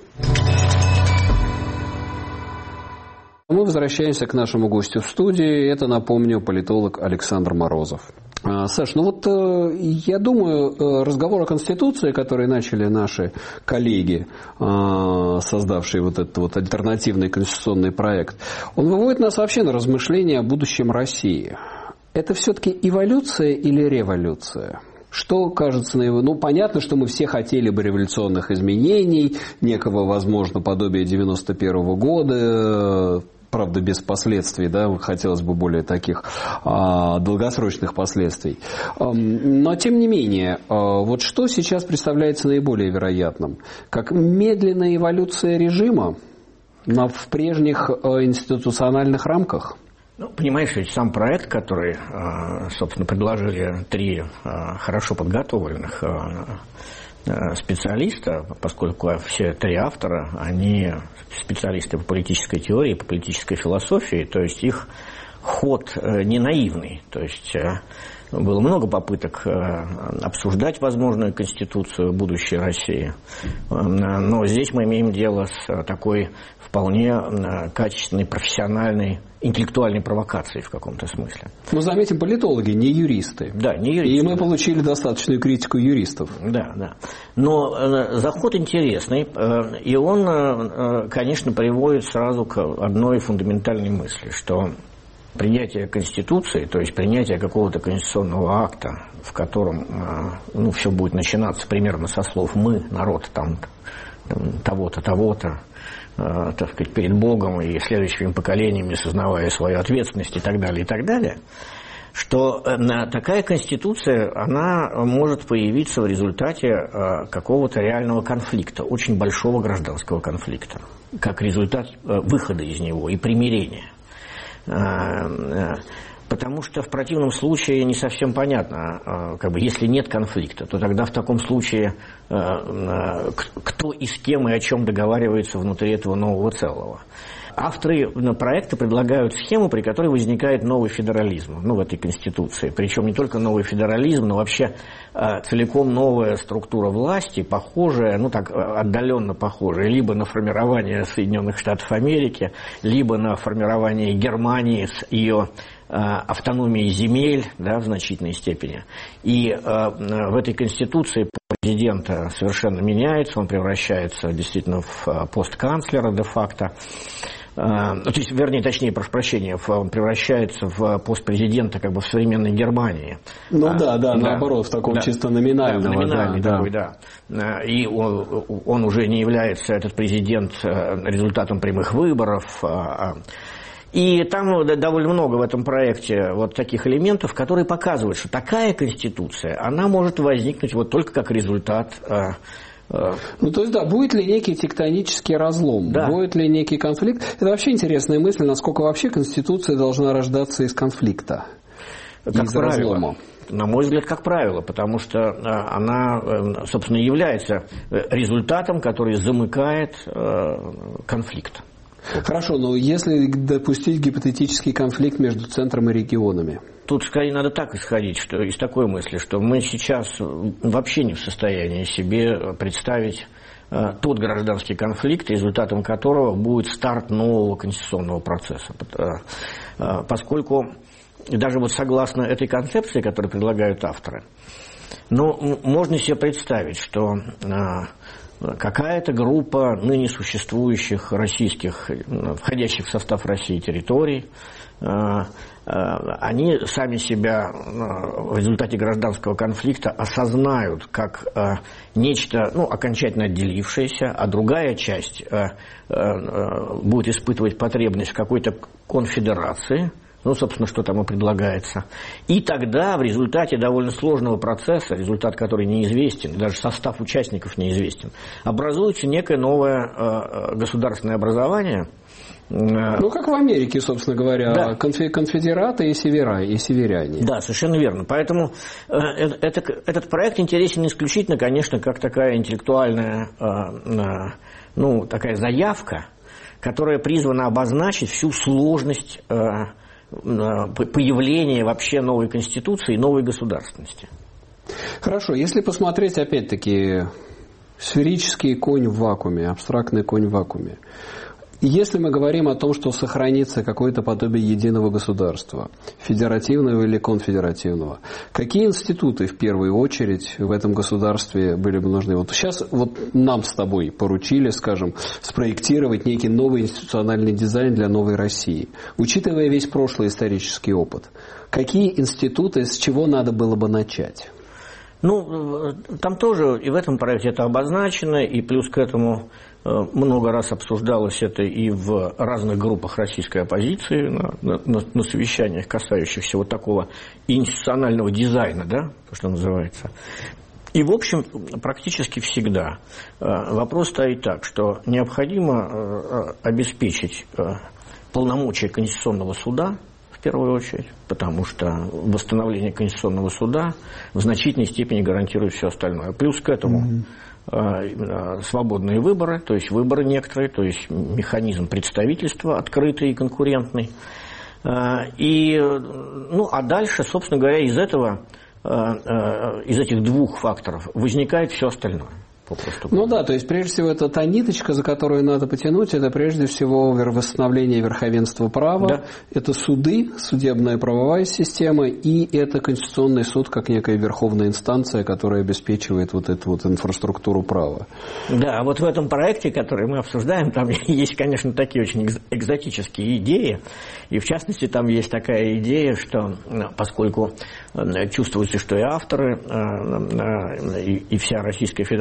Мы возвращаемся к нашему гостю в студии. Это, напомню, политолог Александр Морозов. Саш, ну вот я думаю, разговор о Конституции, который начали наши коллеги, создавшие вот этот вот альтернативный конституционный проект, он выводит нас вообще на размышления о будущем России. Это все-таки эволюция или революция? Что кажется на его... Ну, понятно, что мы все хотели бы революционных изменений, некого, возможно, подобия девяносто первого года, правда, без последствий, да, хотелось бы более таких а, долгосрочных последствий. А, но, тем не менее, а, вот что сейчас представляется наиболее вероятным? Как медленная эволюция режима на, в прежних а, институциональных рамках? Ну, понимаешь, ведь сам проект, который, собственно, предложили три хорошо подготовленных специалиста, поскольку все три автора, они специалисты по политической теории, по политической философии, то есть их ход не наивный, то есть было много попыток обсуждать возможную конституцию будущей России, но здесь мы имеем дело с такой вполне качественной, профессиональной, интеллектуальной провокацией в каком-то смысле. Мы заметим, политологи, не юристы. Да, не юристы. И мы получили достаточную критику юристов. Да, да. Но э, заход интересный, э, и он, э, конечно, приводит сразу к одной фундаментальной мысли, что принятие Конституции, то есть принятие какого-то конституционного акта, в котором э, ну, все будет начинаться примерно со слов «мы», народ там, там того-то, того-то, так сказать, перед Богом и следующими поколениями, сознавая свою ответственность и так далее, и так далее, что такая конституция, она может появиться в результате какого-то реального конфликта, очень большого гражданского конфликта, как результат выхода из него и примирения. Потому что в противном случае не совсем понятно, как бы, если нет конфликта, то тогда в таком случае кто и с кем и о чем договаривается внутри этого нового целого. Авторы проекта предлагают схему, при которой возникает новый федерализм, ну, в этой Конституции. Причем не только новый федерализм, но вообще целиком новая структура власти, похожая, ну так отдаленно похожая, либо на формирование Соединенных Штатов Америки, либо на формирование Германии с ее автономией земель, да, в значительной степени. И э, в этой Конституции президента совершенно меняется, он превращается действительно в постканцлера де-факто. Э, то есть, вернее, точнее, прошу прощения, он превращается в постпрезидента как бы в современной Германии. Ну а, да, да, да, наоборот, в таком да, чисто номинальном. Да, номинальный да, такой, да. да. И он, он уже не является, этот президент, результатом прямых выборов. И там довольно много в этом проекте вот таких элементов, которые показывают, что такая конституция, она может возникнуть вот только как результат. Э, э, ну, то есть, да, будет ли некий тектонический разлом, да. будет ли некий конфликт. Это вообще интересная мысль, насколько вообще конституция должна рождаться из конфликта, как из правило. разлома. На мой взгляд, как правило, потому что она, собственно, является результатом, который замыкает э, конфликт. Хорошо, но если допустить гипотетический конфликт между центром и регионами? Тут, скорее, надо так исходить, что из такой мысли, что мы сейчас вообще не в состоянии себе представить э, тот гражданский конфликт, результатом которого будет старт нового конституционного процесса. Э, э, поскольку даже вот согласно этой концепции, которую предлагают авторы, ну, можно себе представить, что э, какая-то группа ныне существующих российских, входящих в состав России территорий, они сами себя в результате гражданского конфликта осознают как нечто, ну, окончательно отделившееся, а другая часть будет испытывать потребность в какой-то конфедерации. Ну, собственно, что там и предлагается. И тогда в результате довольно сложного процесса, результат который неизвестен, даже состав участников неизвестен, образуется некое новое э, государственное образование. Ну, как в Америке, собственно говоря, да. конфедераты и севера, и северяне. Да, совершенно верно. Поэтому э, это, этот проект интересен исключительно, конечно, как такая интеллектуальная, э, э, ну, такая заявка, которая призвана обозначить всю сложность э, появления вообще новой конституции и новой государственности. Хорошо, если посмотреть опять-таки сферический конь в вакууме, абстрактный конь в вакууме. Если мы говорим о том, что сохранится какое-то подобие единого государства, федеративного или конфедеративного, какие институты в первую очередь в этом государстве были бы нужны? Вот сейчас вот нам с тобой поручили, скажем, спроектировать некий новый институциональный дизайн для новой России. Учитывая весь прошлый исторический опыт, какие институты, с чего надо было бы начать? Ну, там тоже и в этом проекте это обозначено, и плюс к этому много раз обсуждалось это и в разных группах российской оппозиции, на, на, на совещаниях, касающихся вот такого институционального дизайна, да, то, что называется. И, в общем, практически всегда вопрос стоит так, что необходимо обеспечить полномочия Конституционного суда, в первую очередь, потому что восстановление Конституционного суда в значительной степени гарантирует все остальное. Плюс к этому mm-hmm. свободные выборы, то есть выборы некоторые, то есть механизм представительства открытый и конкурентный. И, ну, а дальше, собственно говоря, из этого, из этих двух факторов возникает все остальное. Ну да, то есть прежде всего это та ниточка, за которую надо потянуть, это прежде всего восстановление верховенства права, да. Это суды, судебная правовая система, и это Конституционный суд как некая верховная инстанция, которая обеспечивает вот эту вот инфраструктуру права. Да, вот в этом проекте, который мы обсуждаем, там есть, конечно, такие очень экзотические идеи, и в частности там есть такая идея, что поскольку чувствуется, что и авторы, и вся Российская Федерация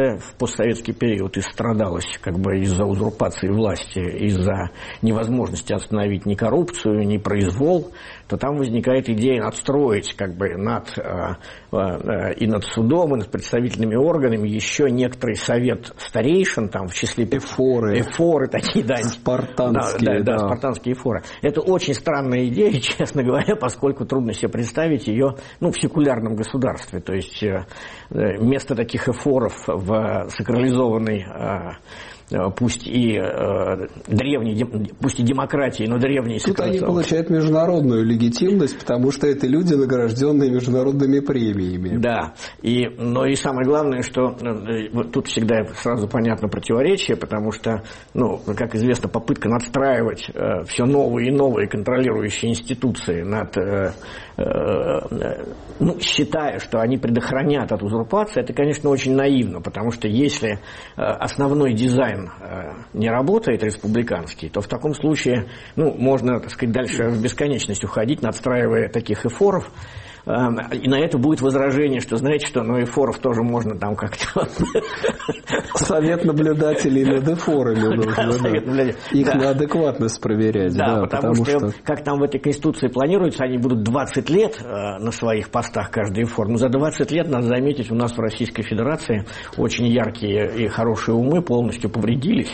которая в постсоветский период и страдалась как бы из-за узурпации власти, из-за невозможности остановить ни коррупцию, ни произвол, то там возникает идея отстроить как бы над, э, э, и над судом, и над представительными органами еще некоторый совет старейшин, там в числе эфоры, эфоры такие, да, спартанские, да, да, да. да, спартанские эфоры. Это очень странная идея, честно говоря, поскольку трудно себе представить ее, ну, в секулярном государстве. То есть э, вместо таких эфоров в сакрализованной э, пусть и э, древней, пусть и демократии, но древней. Тут они получают международную легитимность, потому что это люди, награжденные международными премиями. Да, и, но и самое главное, что э, тут всегда сразу понятно противоречие, потому что, ну, как известно, попытка надстраивать э, все новые и новые контролирующие институции над, э, э, ну, считая, что они предохранят от узурпации, это, конечно, очень наивно, потому что если э, основной дизайн не работает республиканский, то в таком случае, ну, можно, так сказать, дальше в бесконечность уходить, надстраивая таких эфоров. И на это будет возражение, что, знаете что, ну, эфоров тоже можно там как-то... Совет наблюдателей над эфорами нужно. Их на адекватность проверять. Да, потому что, как там в этой Конституции планируется, они будут двадцать лет на своих постах, каждый эфор. Но за двадцать лет, надо заметить, у нас в Российской Федерации очень яркие и хорошие умы полностью повредились.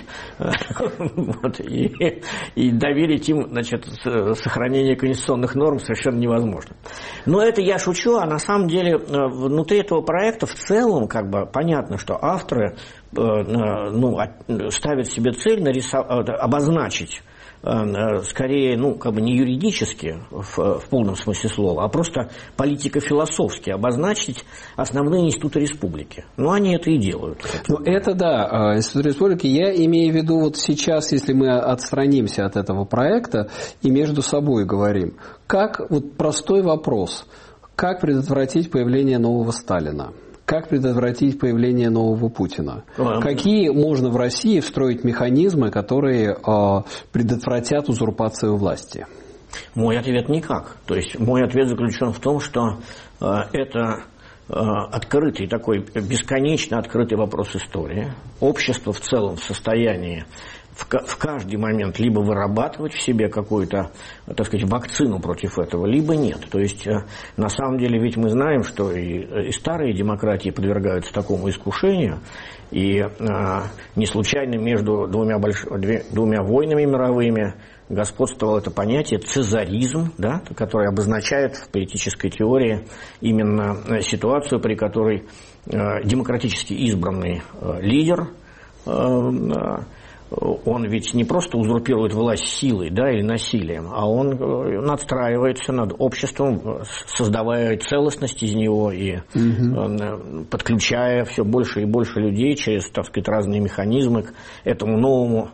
И доверить им, значит, сохранение конституционных норм совершенно невозможно. Но это я шучу, а на самом деле внутри этого проекта в целом как бы понятно, что авторы э, ну, ставят себе цель нарисовать, обозначить э, скорее, ну, как бы не юридически в, в полном смысле слова, а просто политико-философски обозначить основные институты республики. Ну, они это и делают. Ну, это да, институты республики. Я имею в виду вот сейчас, если мы отстранимся от этого проекта и между собой говорим, как, вот простой вопрос, как предотвратить появление нового Сталина? Как предотвратить появление нового Путина? Ладно. Какие можно в России встроить механизмы, которые э, предотвратят узурпацию власти? Мой ответ никак. То есть мой ответ заключен в том, что э, это э, открытый такой, бесконечно открытый вопрос истории. Общество в целом в состоянии в, в каждый момент либо вырабатывать в себе какую-то, так сказать, вакцину против этого, либо нет. То есть, на самом деле, ведь мы знаем, что и, и старые демократии подвергаются такому искушению, и э, не случайно между двумя, больш... двумя войнами мировыми господствовало это понятие цезаризм, да, которое обозначает в политической теории именно ситуацию, при которой э, демократически избранный э, лидер э, э, он ведь не просто узурпирует власть силой, да, или насилием, а он надстраивается над обществом, создавая целостность из него и угу. подключая все больше и больше людей через, так сказать, разные механизмы к этому новому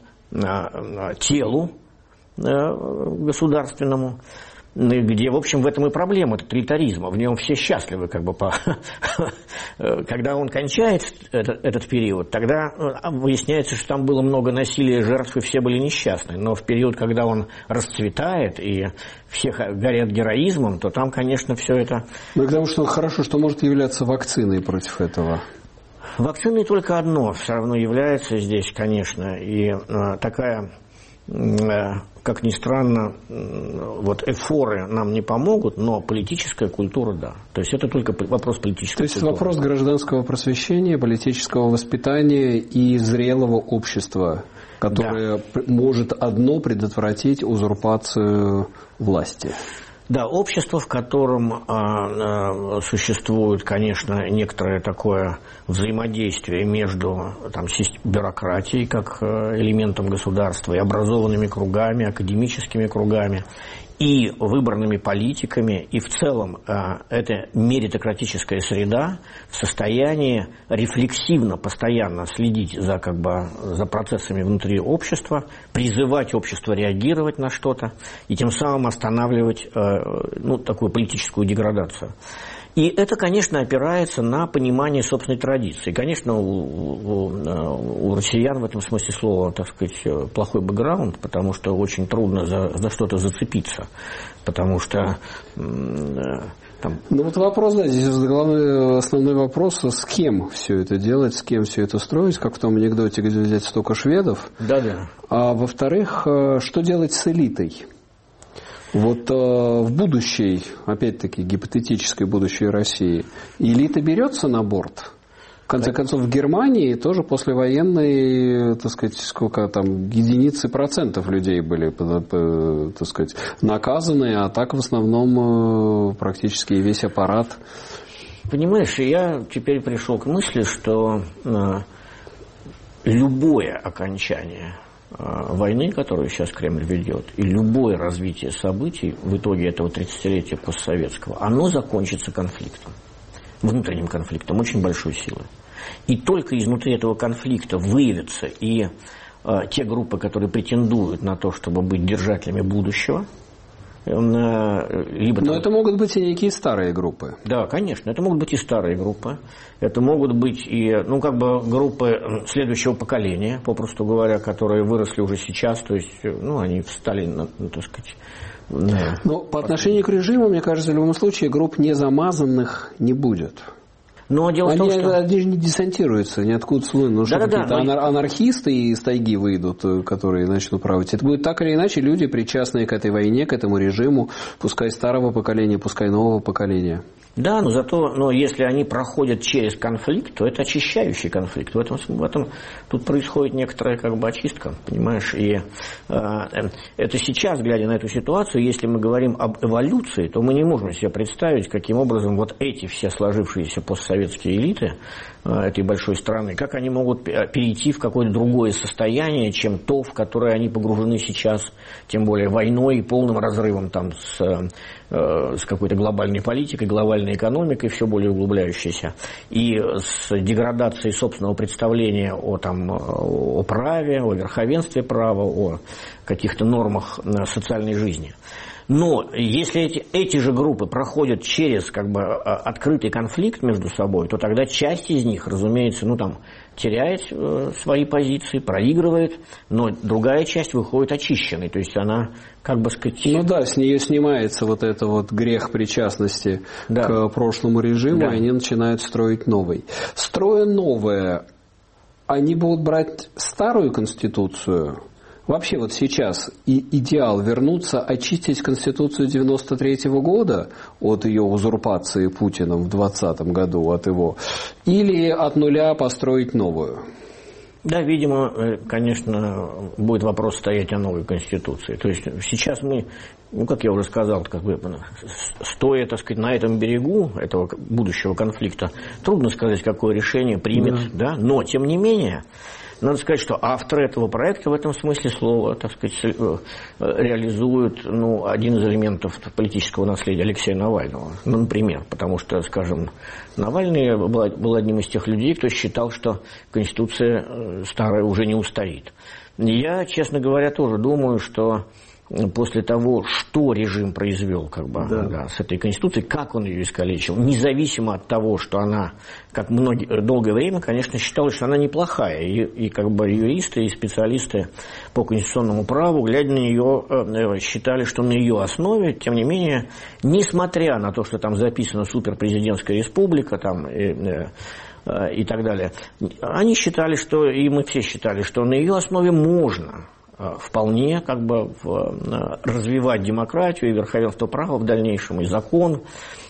телу государственному, где, в общем, в этом и проблема тоталитаризма. В нем все счастливы, как бы, по... когда он кончает этот, этот период, тогда выясняется, что там было много насилия, жертв, и все были несчастны. Но в период, когда он расцветает, и все горят героизмом, то там, конечно, все это... Ну, потому что хорошо, что может являться вакциной против этого. Вакциной только одно все равно является здесь, конечно, и э, такая... Э, как ни странно, вот эфоры нам не помогут, но политическая культура – да. То есть это только вопрос политической То есть культуры. вопрос гражданского просвещения, политического воспитания и зрелого общества, которое да. может одно предотвратить узурпацию власти. Да, общество, в котором а, а, существует, конечно, некоторое такое взаимодействие между там, бюрократией как элементом государства и образованными кругами, академическими кругами, и выбранными политиками, и в целом а, эта меритократическая среда в состоянии рефлексивно, постоянно следить за, как бы, за процессами внутри общества, призывать общество реагировать на что-то и тем самым останавливать а, ну, такую политическую деградацию. И это, конечно, опирается на понимание собственной традиции. Конечно, у, у, у россиян в этом смысле слова, так сказать, плохой бэкграунд, потому что очень трудно за, за что-то зацепиться. Потому что Там... Ну вот вопрос, да, здесь главный, основной вопрос, с кем все это делать, с кем все это строить, как в том анекдоте, где взять столько шведов. Да-да. А во-вторых, что делать с элитой? Вот э, в будущей, опять-таки, гипотетической будущей России, элита берется на борт? В конце концов, в Германии тоже послевоенные, так сказать, сколько там, единицы процентов людей были, так сказать, наказаны, а так в основном практически весь аппарат. Понимаешь, я теперь пришел к мысли, что любое окончание войны, которую сейчас Кремль ведет, и любое развитие событий в итоге этого тридцатилетия постсоветского, оно закончится конфликтом, внутренним конфликтом очень большой силы. И только изнутри этого конфликта выявятся и э, те группы, которые претендуют на то, чтобы быть держателями будущего. Э, либо Но там... это могут быть и некие старые группы. Да, конечно. Это могут быть и старые группы. Это могут быть и, ну, как бы группы следующего поколения, попросту говоря, которые выросли уже сейчас. То есть, ну, они встали, на, ну, так сказать... На... Но по отношению к режиму, мне кажется, в любом случае групп незамазанных не будет. Но дело они, в том, что... они же не десантируются ниоткуда с Луны. Ну, что Да-да-да, какие-то но... анархисты из тайги выйдут, которые начнут править. Это будет так или иначе люди, причастные к этой войне, к этому режиму, пускай старого поколения, пускай нового поколения. Да, но зато, но если они проходят через конфликт, то это очищающий конфликт. В этом, в этом тут происходит некоторая как бы очистка, понимаешь? И э, это сейчас, глядя на эту ситуацию, если мы говорим об эволюции, то мы не можем себе представить, каким образом вот эти все сложившиеся постсоветские элиты э, этой большой страны, как они могут перейти в какое-то другое состояние, чем то, в которое они погружены сейчас, тем более войной и полным разрывом там с... с какой-то глобальной политикой, глобальной экономикой, все более углубляющейся, и с деградацией собственного представления о, там, о праве, о верховенстве права, о каких-то нормах социальной жизни. Но если эти, эти же группы проходят через как бы открытый конфликт между собой, то тогда часть из них, разумеется, ну там теряет э, свои позиции, проигрывает, но другая часть выходит очищенной, то есть она, как бы сказать... Ну да, с нее снимается вот это вот грех причастности да. к прошлому режиму, да. и они начинают строить новый. Строя новое, они будут брать старую конституцию. Вообще вот сейчас и идеал вернуться, очистить Конституцию девяносто третьего года от ее узурпации Путиным в двадцатом году, от его, или от нуля построить новую? Да, видимо, конечно, будет вопрос стоять о новой Конституции. То есть сейчас мы, ну, как я уже сказал, как бы, стоя, так сказать, на этом берегу этого будущего конфликта, трудно сказать, какое решение примет, да, да? Но, тем не менее... Надо сказать, что авторы этого проекта в этом смысле слова, так сказать, реализуют, ну, один из элементов политического наследия Алексея Навального. Ну, например, потому что, скажем, Навальный был, был одним из тех людей, кто считал, что Конституция старая уже не устарит. Я, честно говоря, тоже думаю, что после того, что режим произвел как бы, да. Да, с этой Конституцией, как он ее искалечил, независимо от того, что она, как многие, долгое время, конечно, считалось, что она неплохая. И, и как бы юристы, и специалисты по конституционному праву, глядя на нее, считали, что на ее основе, тем не менее, несмотря на то, что там записана суперпрезидентская республика, там... И, и так далее, они считали, что, и мы все считали, что на ее основе можно... вполне как бы развивать демократию и верховенство права в дальнейшем, и закон,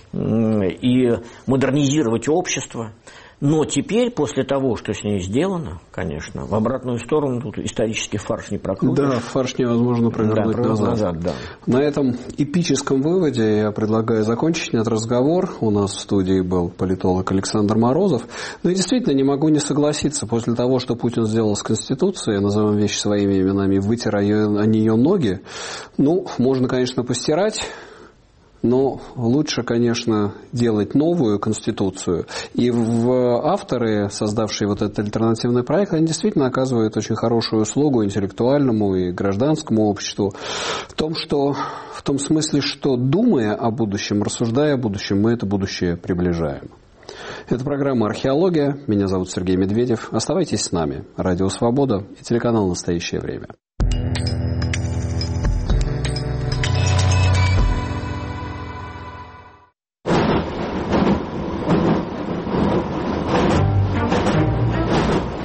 и модернизировать общество. Но теперь, после того, что с ней сделано, конечно, в обратную сторону тут исторический фарш не прокрутишь. Да, фарш невозможно провернуть да, назад. назад да. На этом эпическом выводе я предлагаю закончить этот разговор. У нас в студии был политолог Александр Морозов. Но я действительно не могу не согласиться. После того, что Путин сделал с Конституцией, назовем вещи своими именами, вытер о нее ноги, ну, можно, конечно, постирать. Но лучше, конечно, делать новую Конституцию. И в авторы, создавшие вот этот альтернативный проект, они действительно оказывают очень хорошую услугу интеллектуальному и гражданскому обществу в том, что, в том смысле, что думая о будущем, рассуждая о будущем, мы это будущее приближаем. Это программа «Археология». Меня зовут Сергей Медведев. Оставайтесь с нами. Радио «Свобода» и телеканал «Настоящее время».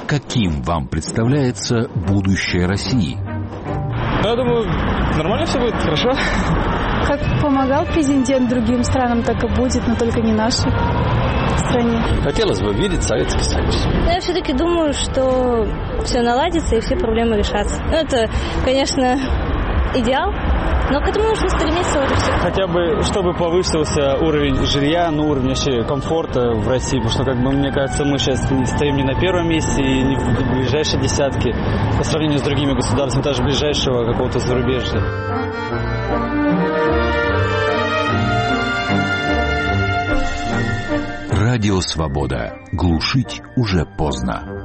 Каким вам представляется будущее России? Я думаю, нормально все будет, хорошо. Как помогал президент другим странам, так и будет, но только не нашей стране. Хотелось бы видеть Советский Союз. Я все-таки думаю, что все наладится и все проблемы решатся. Ну, это, конечно, идеал, но к этому нужно стремиться, вот и все. Хотя бы, чтобы повысился уровень жилья, ну, уровень вообще комфорта в России, потому что, как бы, мне кажется, мы сейчас стоим не на первом месте и не в ближайшей десятке по сравнению с другими государствами, даже ближайшего какого-то зарубежья. Радио «Свобода». Глушить уже поздно.